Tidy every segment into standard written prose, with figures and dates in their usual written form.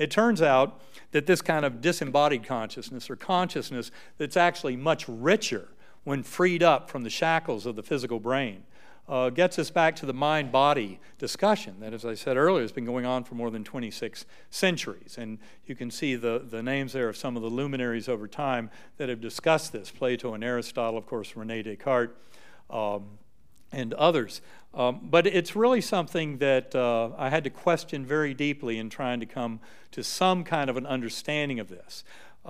It turns out that this kind of disembodied consciousness, or consciousness that's actually much richer when freed up from the shackles of the physical brain, gets us back to the mind-body discussion that, as I said earlier, has been going on for more than 26 centuries. And you can see the names there of some of the luminaries over time that have discussed this: Plato and Aristotle, of course, René Descartes, and others. But it's really something that I had to question very deeply in trying to come to some kind of an understanding of this.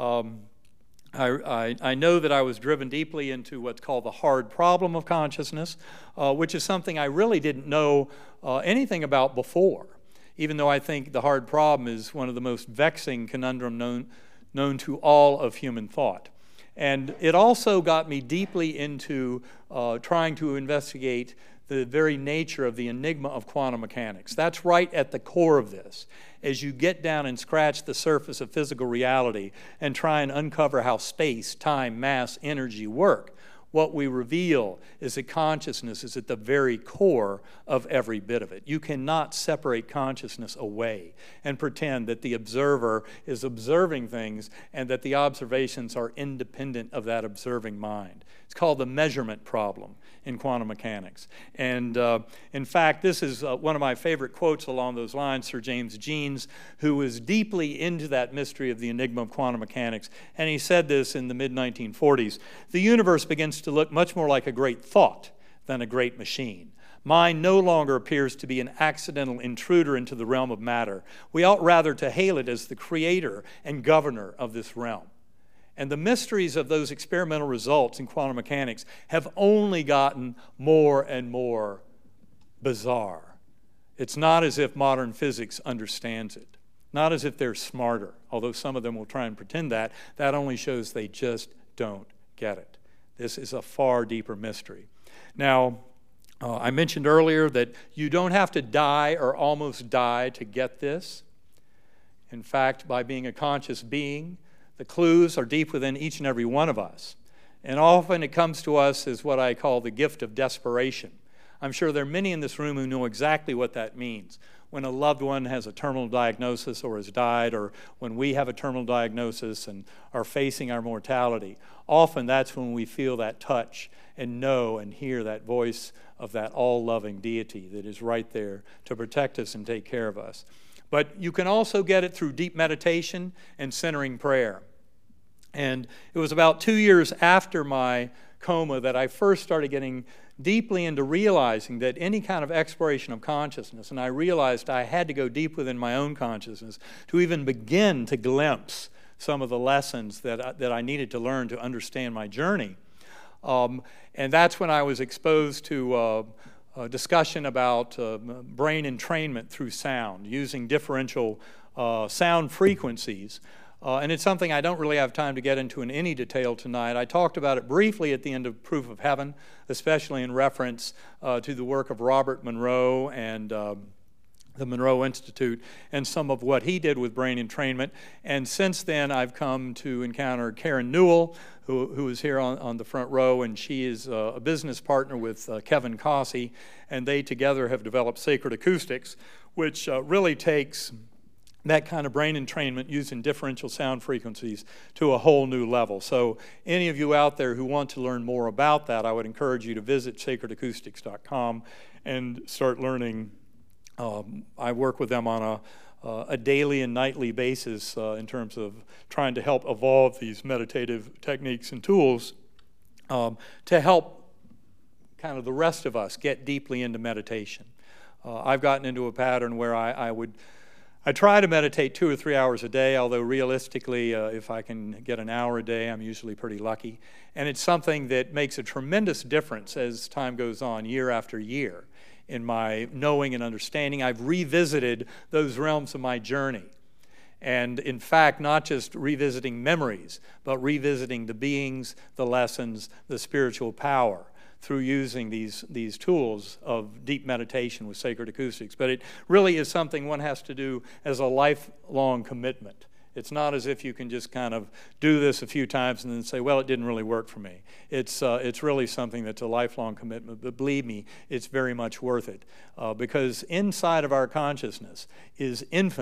I know that I was driven deeply into what's called the hard problem of consciousness, which is something I really didn't know anything about before, even though I think the hard problem is one of the most vexing conundrum known to all of human thought. And it also got me deeply into trying to investigate the very nature of the enigma of quantum mechanics. That's right at the core of this. As you get down and scratch the surface of physical reality and try and uncover how space, time, mass, energy work, what we reveal is that consciousness is at the very core of every bit of it. You cannot separate consciousness away and pretend that the observer is observing things and that the observations are independent of that observing mind. It's called the measurement problem in quantum mechanics. And in fact, this is one of my favorite quotes along those lines, Sir James Jeans, who was deeply into that mystery of the enigma of quantum mechanics. And he said this in the mid-1940s: "The universe begins to look much more like a great thought than a great machine. Mind no longer appears to be an accidental intruder into the realm of matter. We ought rather to hail it as the creator and governor of this realm." And the mysteries of those experimental results in quantum mechanics have only gotten more and more bizarre. It's not as if modern physics understands it, not as if they're smarter, although some of them will try and pretend that. That only shows they just don't get it. This is a far deeper mystery. Now, I mentioned earlier that you don't have to die or almost die to get this. In fact, by being a conscious being, the clues are deep within each and every one of us. And often it comes to us as what I call the gift of desperation. I'm sure there are many in this room who know exactly what that means. When a loved one has a terminal diagnosis or has died, or when we have a terminal diagnosis and are facing our mortality, often that's when we feel that touch and know and hear that voice of that all-loving deity that is right there to protect us and take care of us. But you can also get it through deep meditation and centering prayer. And it was about 2 years after my coma that I first started getting deeply into realizing that any kind of exploration of consciousness, and I realized I had to go deep within my own consciousness to even begin to glimpse some of the lessons that I needed to learn to understand my journey. And that's when I was exposed to a discussion about brain entrainment through sound, using differential sound frequencies. And it's something I don't really have time to get into in any detail tonight. I talked about it briefly at the end of Proof of Heaven, especially in reference to the work of Robert Monroe and the Monroe Institute and some of what he did with brain entrainment. And since then, I've come to encounter Karen Newell, who is here on the front row, and she is a business partner with Kevin Cossey, and they together have developed Sacred Acoustics, which really takes that kind of brain entrainment using differential sound frequencies to a whole new level. So any of you out there who want to learn more about that, I would encourage you to visit sacredacoustics.com and start learning. I work with them on a daily and nightly basis in terms of trying to help evolve these meditative techniques and tools to help kind of the rest of us get deeply into meditation. I've gotten into a pattern where I try to meditate 2 or 3 hours a day, although realistically, if I can get an hour a day, I'm usually pretty lucky. And it's something that makes a tremendous difference as time goes on, year after year, in my knowing and understanding. I've revisited those realms of my journey. And in fact, not just revisiting memories, but revisiting the beings, the lessons, the spiritual power through using these tools of deep meditation with Sacred Acoustics. But it really is something one has to do as a lifelong commitment. It's not as if you can just kind of do this a few times and then say, well, it didn't really work for me. It's really something that's a lifelong commitment. But believe me, it's very much worth it. Because inside of our consciousness is infinite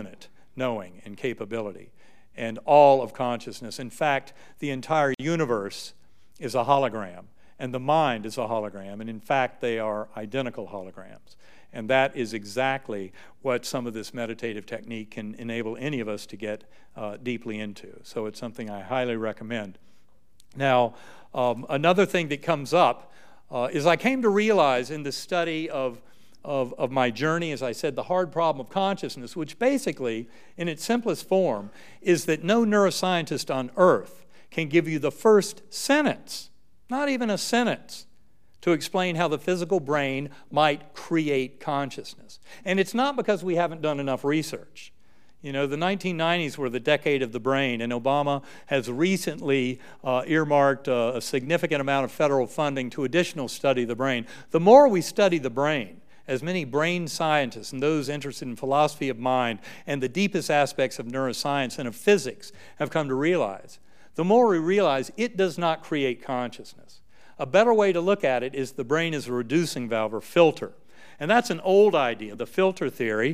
knowing and capability, and all of consciousness. In fact, the entire universe is a hologram, and the mind is a hologram, and in fact, they are identical holograms. And that is exactly what some of this meditative technique can enable any of us to get deeply into. So it's something I highly recommend. Now, another thing that comes up is I came to realize in the study of my journey, as I said, the hard problem of consciousness, which basically, in its simplest form, is that no neuroscientist on earth can give you the first sentence, not even a sentence, to explain how the physical brain might create consciousness. And it's not because we haven't done enough research. You know, the 1990s were the decade of the brain, and Obama has recently earmarked a significant amount of federal funding to additional study of the brain. The more we study the brain, as many brain scientists and those interested in philosophy of mind and the deepest aspects of neuroscience and of physics have come to realize, the more we realize it does not create consciousness. A better way to look at it is the brain is a reducing valve or filter. And that's an old idea. The filter theory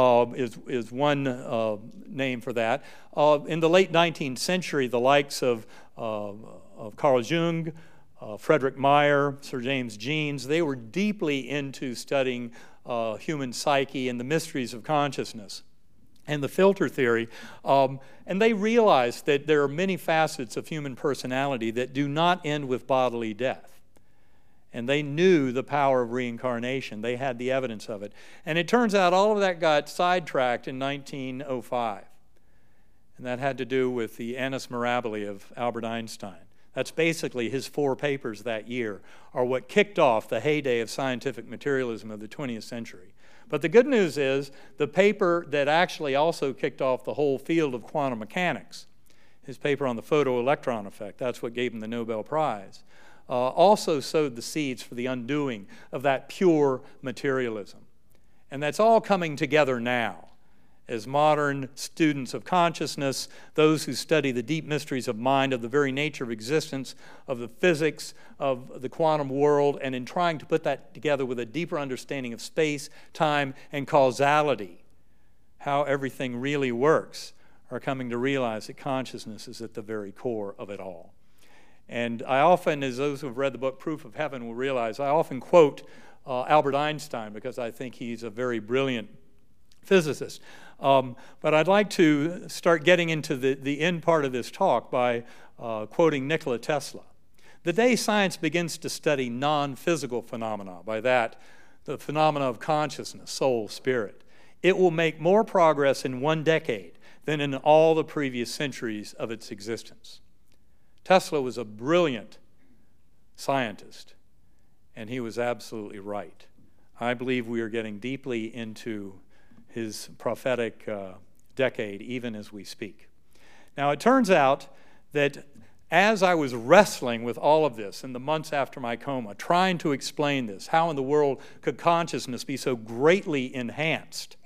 is one name for that. In the late 19th century, the likes of Carl Jung, Frederick Meyer, Sir James Jeans, they were deeply into studying human psyche and the mysteries of consciousness and the filter theory. And they realized that there are many facets of human personality that do not end with bodily death. And they knew the power of reincarnation. They had the evidence of it. And it turns out all of that got sidetracked in 1905. And that had to do with the Annus Mirabilis of Albert Einstein. That's basically his 4 papers that year are what kicked off the heyday of scientific materialism of the 20th century. But the good news is the paper that actually also kicked off the whole field of quantum mechanics, his paper on the photoelectron effect, that's what gave him the Nobel Prize, also sowed the seeds for the undoing of that pure materialism. And that's all coming together now as modern students of consciousness, those who study the deep mysteries of mind, of the very nature of existence, of the physics of the quantum world, and in trying to put that together with a deeper understanding of space, time, and causality, how everything really works, are coming to realize that consciousness is at the very core of it all. And I often, as those who have read the book Proof of Heaven will realize, I often quote Albert Einstein because I think he's a very brilliant physicist. But I'd like to start getting into the end part of this talk by quoting Nikola Tesla. The day science begins to study non-physical phenomena, by that, the phenomena of consciousness, soul, spirit, it will make more progress in 1 decade than in all the previous centuries of its existence. Tesla was a brilliant scientist, and he was absolutely right. I believe we are getting deeply into his prophetic decade, even as we speak. Now, it turns out that as I was wrestling with all of this in the months after my coma, trying to explain this, how in the world could consciousness be so greatly enhanced,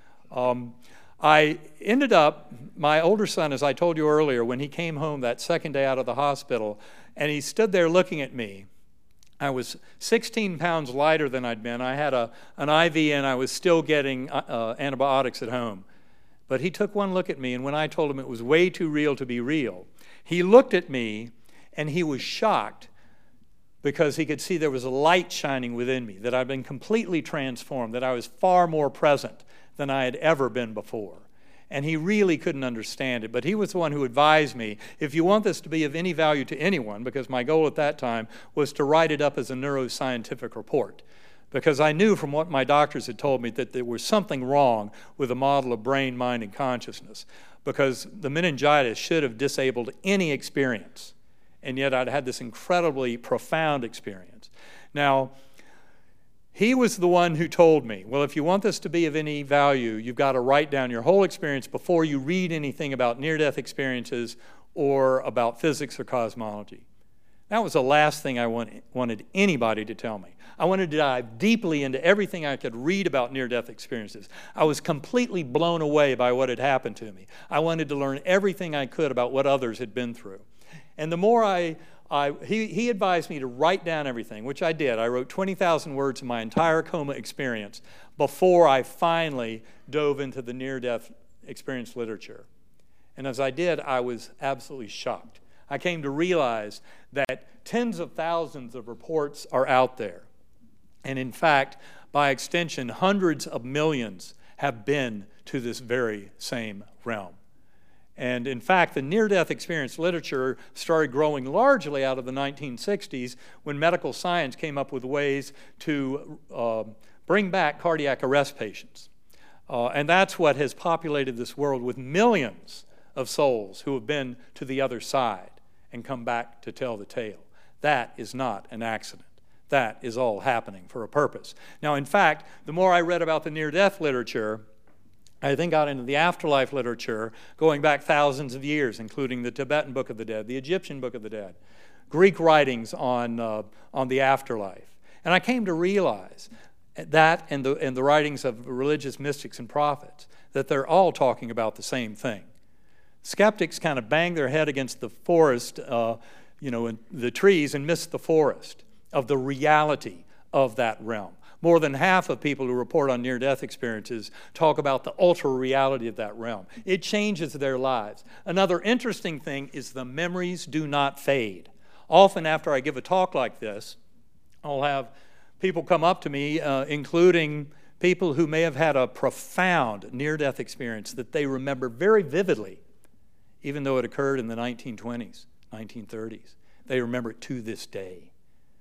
I ended up, my older son, as I told you earlier, when he came home that second day out of the hospital, and he stood there looking at me. I was 16 pounds lighter than I'd been. I had an IV and I was still getting antibiotics at home. But he took one look at me, and when I told him it was way too real to be real, he looked at me and he was shocked because he could see there was a light shining within me, that I'd been completely transformed, that I was far more present than I had ever been before. And he really couldn't understand it. But he was the one who advised me, if you want this to be of any value to anyone, because my goal at that time was to write it up as a neuroscientific report, because I knew from what my doctors had told me that there was something wrong with the model of brain, mind, and consciousness, because the meningitis should have disabled any experience. And yet I'd had this incredibly profound experience. Now, he was the one who told me, well, if you want this to be of any value, you've got to write down your whole experience before you read anything about near-death experiences or about physics or cosmology. That was the last thing I wanted anybody to tell me. I wanted to dive deeply into everything I could read about near-death experiences. I was completely blown away by what had happened to me. I wanted to learn everything I could about what others had been through. And the more he advised me to write down everything, which I did. I wrote 20,000 words of my entire coma experience before I finally dove into the near-death experience literature. And as I did, I was absolutely shocked. I came to realize that tens of thousands of reports are out there. And in fact, by extension, hundreds of millions have been to this very same realm. And in fact, the near-death experience literature started growing largely out of the 1960s when medical science came up with ways to bring back cardiac arrest patients. And that's what has populated this world with millions of souls who have been to the other side and come back to tell the tale. That is not an accident. That is all happening for a purpose. Now, in fact, the more I read about the near-death literature, I then got into the afterlife literature going back thousands of years, including the Tibetan Book of the Dead, the Egyptian Book of the Dead, Greek writings on the afterlife. And I came to realize that and the writings of religious mystics and prophets, that they're all talking about the same thing. Skeptics kind of bang their head against the forest, and the trees, and miss the forest of the reality of that realm. More than half of people who report on near-death experiences talk about the ultra-reality of that realm. It changes their lives. Another interesting thing is the memories do not fade. Often after I give a talk like this, I'll have people come up to me, including people who may have had a profound near-death experience that they remember very vividly, even though it occurred in the 1920s, 1930s. They remember it to this day.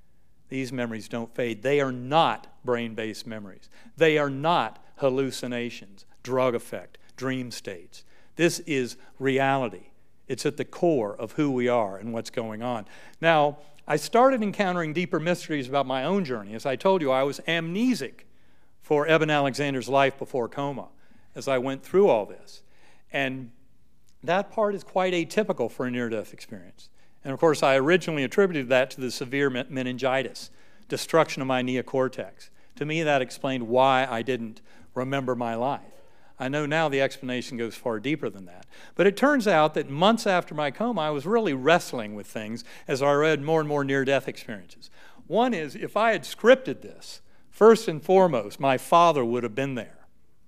These memories don't fade. They are not brain-based memories. They are not hallucinations, drug effect, dream states. This is reality. It's at the core of who we are and what's going on. Now, I started encountering deeper mysteries about my own journey. As I told you, I was amnesic for Eben Alexander's life before coma as I went through all this. And that part is quite atypical for a near-death experience. And of course, I originally attributed that to the severe meningitis, destruction of my neocortex. To me, that explained why I didn't remember my life. I know now the explanation goes far deeper than that. But it turns out that months after my coma, I was really wrestling with things as I read more and more near-death experiences. One is, if I had scripted this, first and foremost, my father would have been there.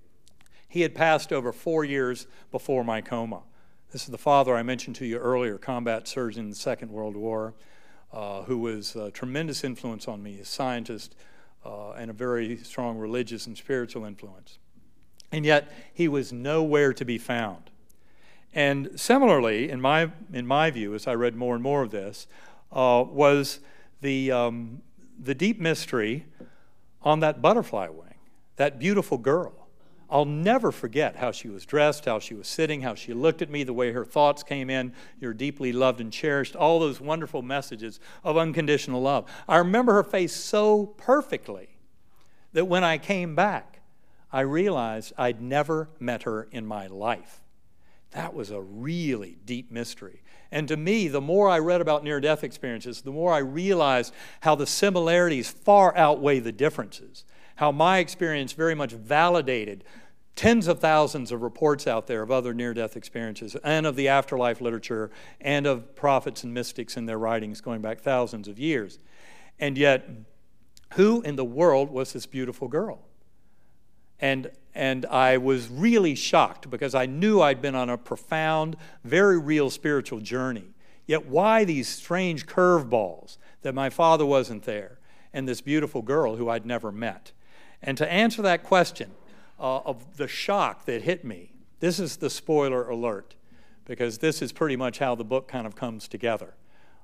He had passed over 4 years before my coma. This is the father I mentioned to you earlier, combat surgeon in the Second World War, who was a tremendous influence on me, a scientist, and a very strong religious and spiritual influence. And yet, he was nowhere to be found. And similarly, in my view, as I read more and more of this, was the deep mystery on that butterfly wing, that beautiful girl. I'll never forget how she was dressed, how she was sitting, how she looked at me, the way her thoughts came in. You're deeply loved and cherished, all those wonderful messages of unconditional love. I remember her face so perfectly that when I came back, I realized I'd never met her in my life. That was a really deep mystery. And to me, the more I read about near-death experiences, the more I realized how the similarities far outweigh the differences, how my experience very much validated tens of thousands of reports out there of other near-death experiences and of the afterlife literature and of prophets and mystics in their writings going back thousands of years. And yet, who in the world was this beautiful girl? And I was really shocked because I knew I'd been on a profound, very real spiritual journey. Yet why these strange curveballs that my father wasn't there and this beautiful girl who I'd never met? And to answer that question of the shock that hit me, this is the spoiler alert, because this is pretty much how the book kind of comes together.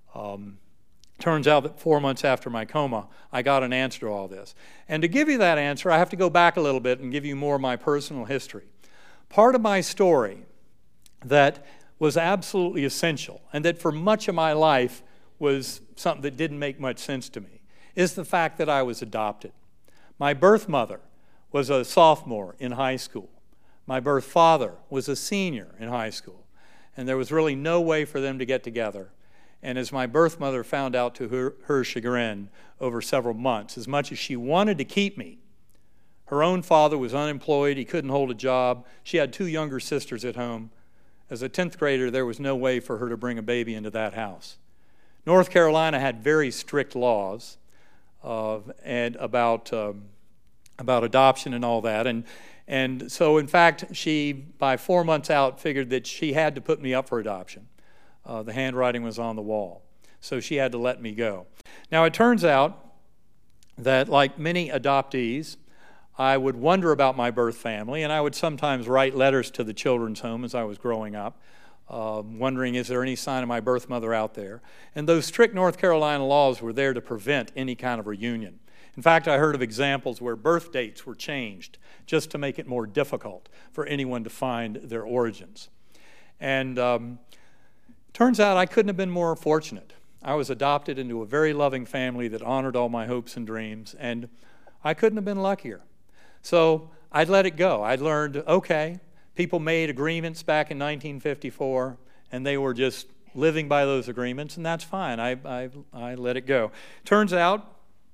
Turns out that 4 months after my coma, I got an answer to all this. And to give you that answer, I have to go back a little bit and give you more of my personal history. Part of my story that was absolutely essential, and that for much of my life was something that didn't make much sense to me, is the fact that I was adopted. My birth mother was a sophomore in high school. My birth father was a senior in high school. And there was really no way for them to get together. And as my birth mother found out to her chagrin over several months, as much as she wanted to keep me, her own father was unemployed, he couldn't hold a job. She had 2 younger sisters at home. As a 10th grader, there was no way for her to bring a baby into that house. North Carolina had very strict laws and about adoption and all that. And so, in fact, she, by 4 months out, figured that she had to put me up for adoption. The handwriting was on the wall. So she had to let me go. Now, it turns out that, like many adoptees, I would wonder about my birth family, and I would sometimes write letters to the children's home as I was growing up, wondering, is there any sign of my birth mother out there? And those strict North Carolina laws were there to prevent any kind of reunion. In fact, I heard of examples where birth dates were changed just to make it more difficult for anyone to find their origins. And turns out I couldn't have been more fortunate. I was adopted into a very loving family that honored all my hopes and dreams, and I couldn't have been luckier. So I'd let it go. I learned, okay, people made agreements back in 1954, and they were just living by those agreements, and that's fine. I let it go. Turns out,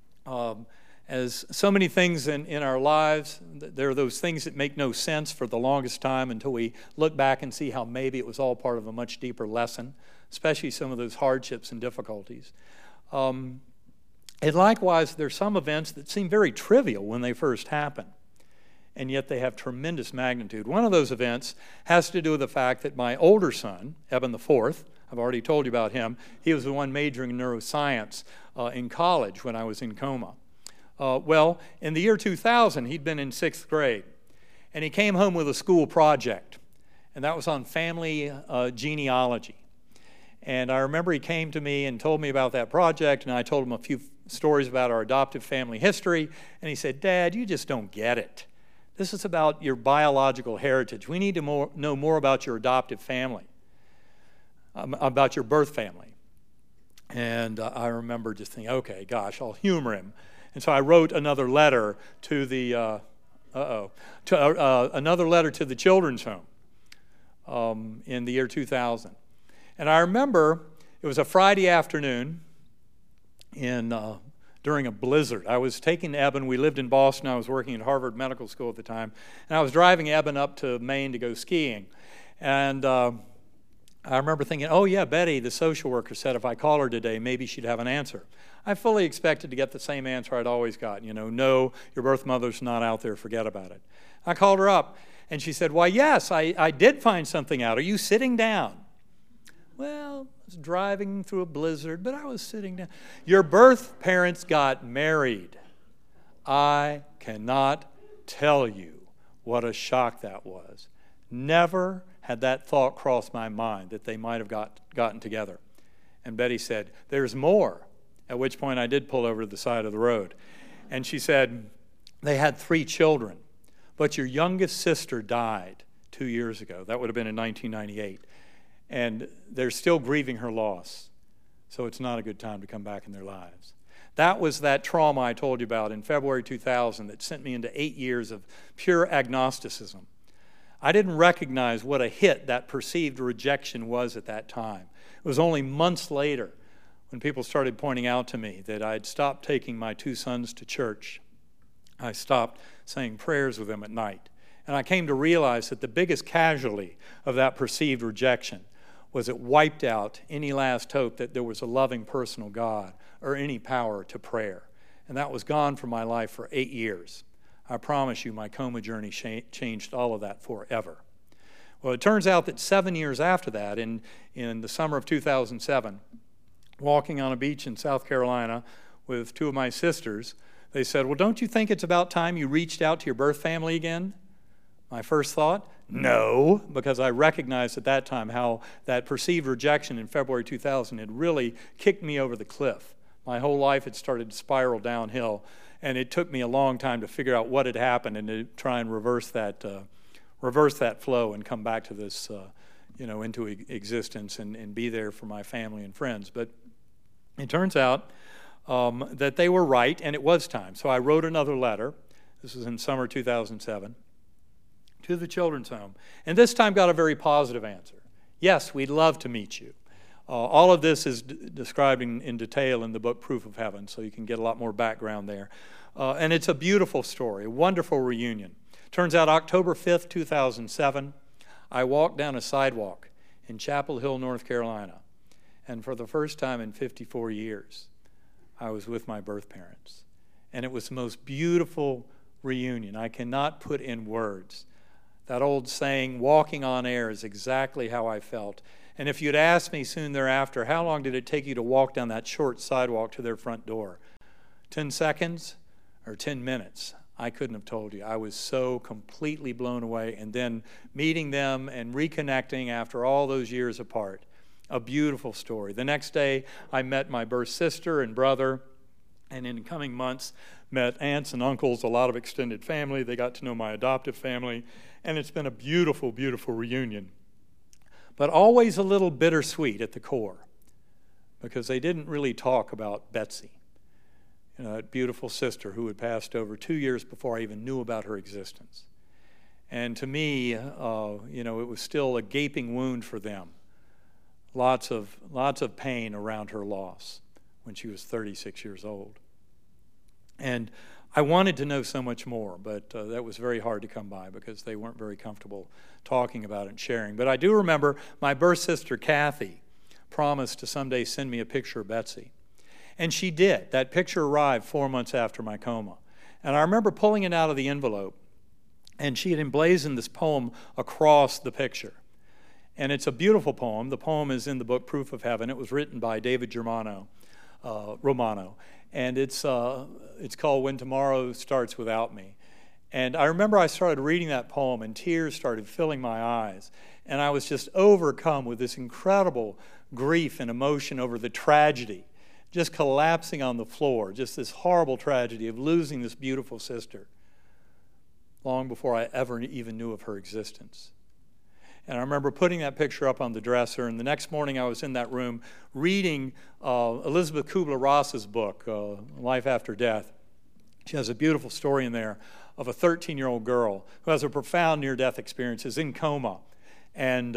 as so many things in our lives, there are those things that make no sense for the longest time until we look back and see how maybe it was all part of a much deeper lesson, especially some of those hardships and difficulties. And likewise, there's some events that seem very trivial when they first happen, and yet they have tremendous magnitude. One of those events has to do with the fact that my older son, Eben IV, I've already told you about him, he was the one majoring in neuroscience in college when I was in coma. Well, in the year 2000, he'd been in 6th grade, and he came home with a school project, and that was on family genealogy. And I remember he came to me and told me about that project, and I told him a few stories about our adoptive family history, and he said, "Dad, you just don't get it. This is about your biological heritage. We need to know more about your adoptive family, about your birth family." And I remember just thinking, okay, gosh, I'll humor him. And so I wrote another letter to the another letter to the children's home in the year 2000. And I remember it was a Friday afternoon during a blizzard. I was taking Eben. We lived in Boston. I was working at Harvard Medical School at the time, and I was driving Eben up to Maine to go skiing. And I remember thinking, oh yeah, Betty, the social worker, said if I call her today, maybe she'd have an answer. I fully expected to get the same answer I'd always gotten, no, your birth mother's not out there, forget about it. I called her up, and she said, why, yes, I did find something out. Are you sitting down? Well, I was driving through a blizzard, but I was sitting down. Your birth parents got married. I cannot tell you what a shock that was. Never had that thought crossed my mind that they might have gotten together. And Betty said, there's more. At which point I did pull over to the side of the road. And she said, they had 3 children, but your youngest sister died 2 years ago. That would have been in 1998. And they're still grieving her loss. So it's not a good time to come back in their lives. That was that trauma I told you about in February 2000 that sent me into 8 years of pure agnosticism. I didn't recognize what a hit that perceived rejection was at that time. It was only months later when people started pointing out to me that I'd stopped taking my 2 sons to church. I stopped saying prayers with them at night. And I came to realize that the biggest casualty of that perceived rejection was it wiped out any last hope that there was a loving personal God or any power to prayer. And that was gone from my life for 8 years. I promise you my coma journey changed all of that forever. Well, it turns out that 7 years after that, in the summer of 2007, walking on a beach in South Carolina with 2 of my sisters, they said, well, don't you think it's about time you reached out to your birth family again? My first thought, no, because I recognized at that time how that perceived rejection in February 2000 had really kicked me over the cliff. My whole life had started to spiral downhill, and it took me a long time to figure out what had happened and to try and reverse that flow and come back to this, into existence and be there for my family and friends. But it turns out that they were right, and it was time. So I wrote another letter. This was in summer 2007. To the children's home. And this time got a very positive answer. Yes, we'd love to meet you. All of this is described in detail in the book Proof of Heaven, so you can get a lot more background there. And it's a beautiful story, a wonderful reunion. Turns out October 5th, 2007, I walked down a sidewalk in Chapel Hill, North Carolina. And for the first time in 54 years, I was with my birth parents. And it was the most beautiful, reunion. I cannot put in words. That old saying, walking on air, is exactly how I felt. And if you'd asked me soon thereafter, how long did it take you to walk down that short sidewalk to their front door? 10 seconds or 10 minutes? I couldn't have told you. I was so completely blown away. And then meeting them and reconnecting after all those years apart. A beautiful story. The next day, I met my birth sister and brother, and in coming months, met aunts and uncles, a lot of extended family. They got to know my adoptive family, and it's been a beautiful, beautiful reunion. But always a little bittersweet at the core, because they didn't really talk about Betsy, that beautiful sister who had passed over 2 years before I even knew about her existence. And to me, it was still a gaping wound for them. Lots of pain around her loss when she was 36 years old. And I wanted to know so much more, but that was very hard to come by because they weren't very comfortable talking about it and sharing. But I do remember my birth sister, Kathy, promised to someday send me a picture of Betsy. And she did. That picture arrived 4 months after my coma. And I remember pulling it out of the envelope, and she had emblazoned this poem across the picture. And it's a beautiful poem. The poem is in the book Proof of Heaven. It was written by David Romano. And it's called When Tomorrow Starts Without Me. And I remember I started reading that poem, and tears started filling my eyes. And I was just overcome with this incredible grief and emotion over the tragedy, just collapsing on the floor, just this horrible tragedy of losing this beautiful sister long before I ever even knew of her existence. And I remember putting that picture up on the dresser, and the next morning I was in that room reading Elizabeth Kubler-Ross's book, Life After Death. She has a beautiful story in there of a 13-year-old girl who has a profound near-death experience, is in coma, and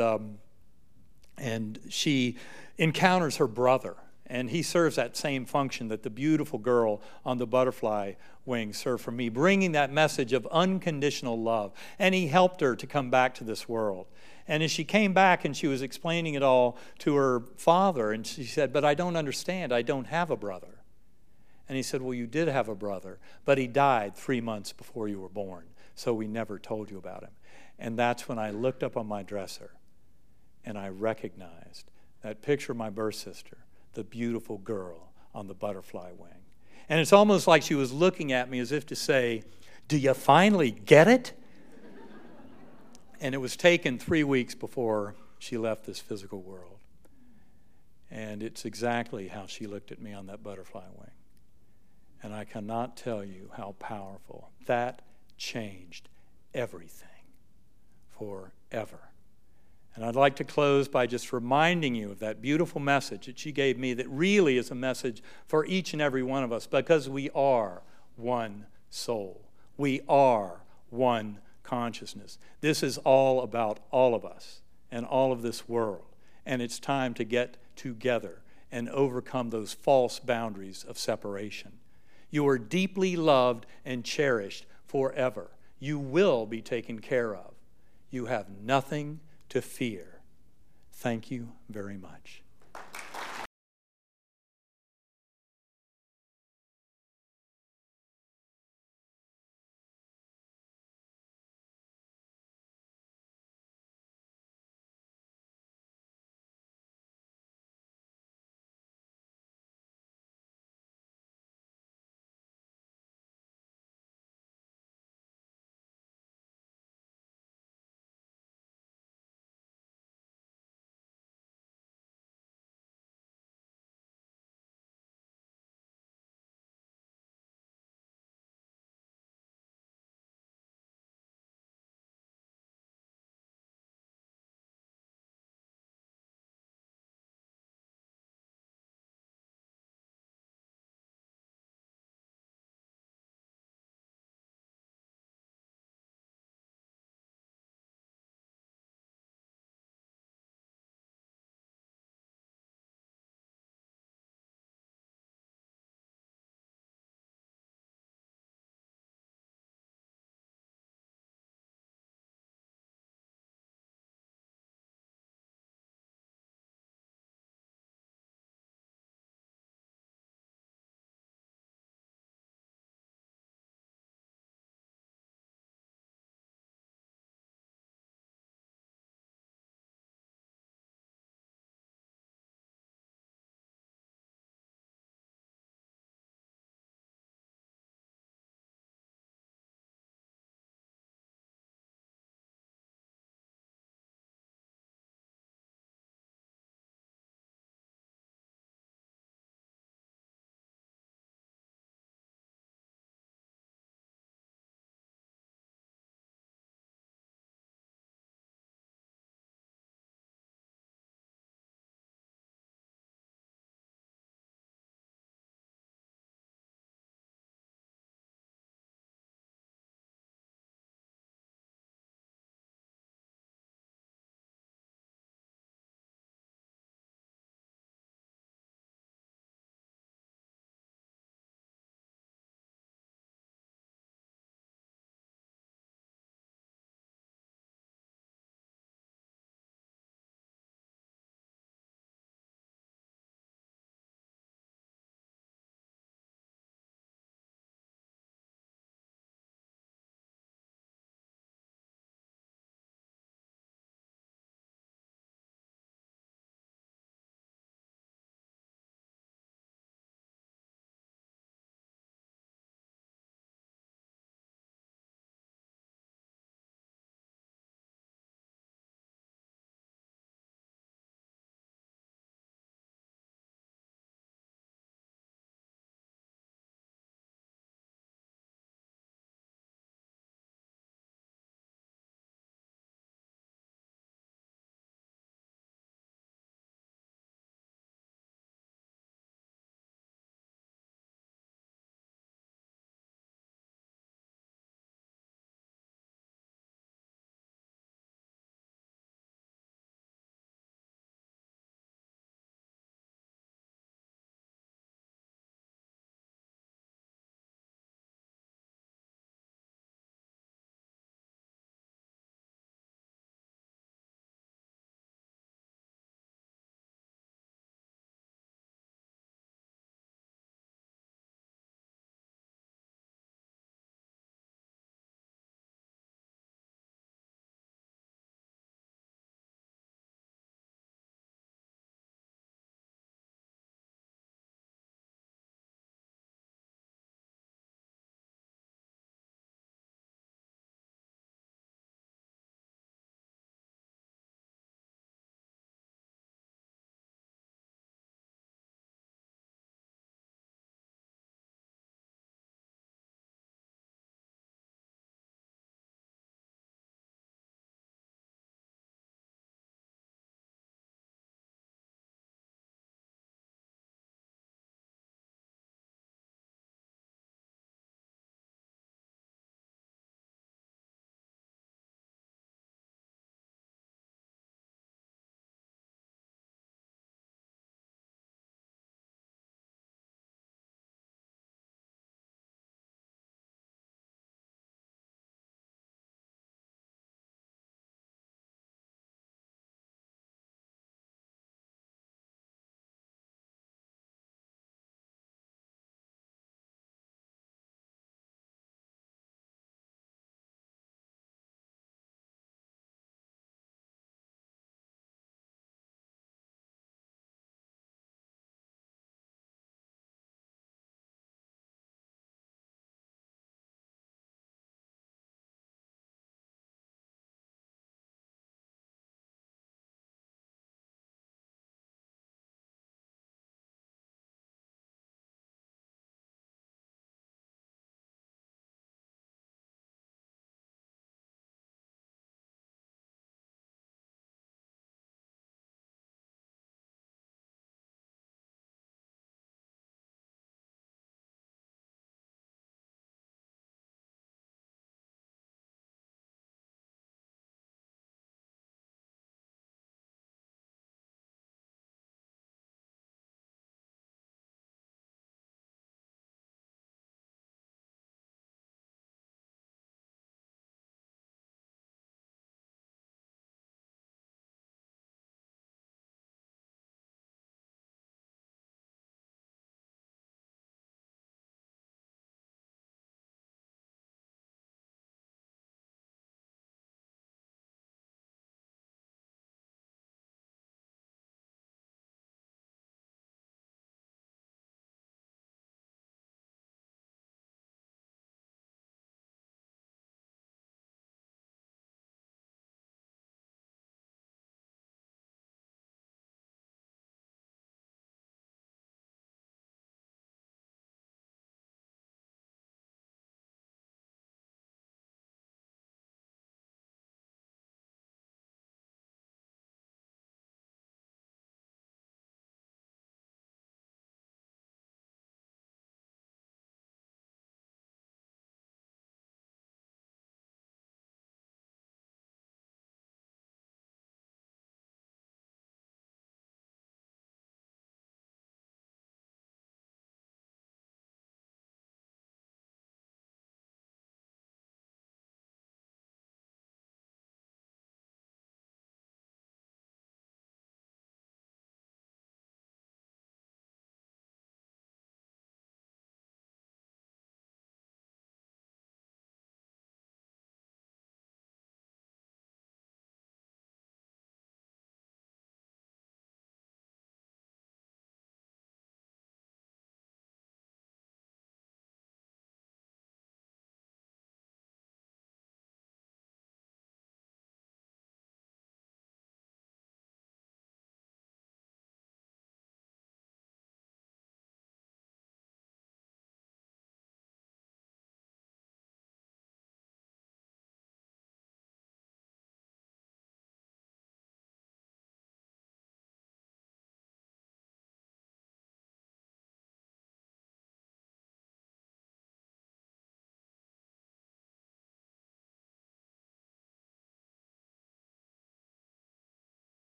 she encounters her brother, and he serves that same function that the beautiful girl on the butterfly wing served for me, bringing that message of unconditional love. And he helped her to come back to this world. And as she came back and she was explaining it all to her father, and she said, "But I don't understand. I don't have a brother." And he said, "Well, you did have a brother, but he died 3 months before you were born, so we never told you about him." And that's when I looked up on my dresser and I recognized that picture of my birth sister, the beautiful girl on the butterfly wing. And it's almost like she was looking at me as if to say, "Do you finally get it?" And it was taken 3 weeks before she left this physical world. And it's exactly how she looked at me on that butterfly wing. And I cannot tell you how powerful. That changed everything forever. And I'd like to close by just reminding you of that beautiful message that she gave me that really is a message for each and every one of us, because we are one soul. We are one consciousness. This is all about all of us and all of this world. And it's time to get together and overcome those false boundaries of separation. You are deeply loved and cherished forever. You will be taken care of. You have nothing to fear. Thank you very much.